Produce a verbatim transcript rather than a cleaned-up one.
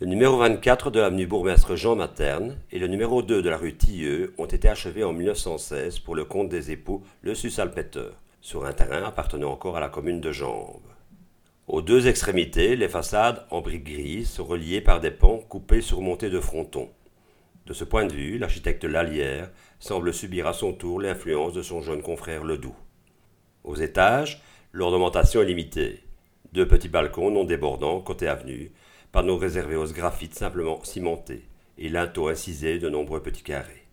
Le numéro vingt-quatre de l'avenue Bourgmestre Jean Materne et le numéro deux de la rue Tilleux ont été achevés en mille neuf cent seize pour le compte des époux Le Sus-Salpeter, sur un terrain appartenant encore à la commune de Jambes. Aux deux extrémités, les façades en briques grises sont reliées par des pans coupés surmontés de frontons. De ce point de vue, l'architecte Lallière semble subir à son tour l'influence de son jeune confrère Ledoux. Aux étages, l'ornementation est limitée. Deux petits balcons non débordants côté avenue, panneaux réservés aux sgraffites simplement cimentés et linteaux incisés de nombreux petits carrés.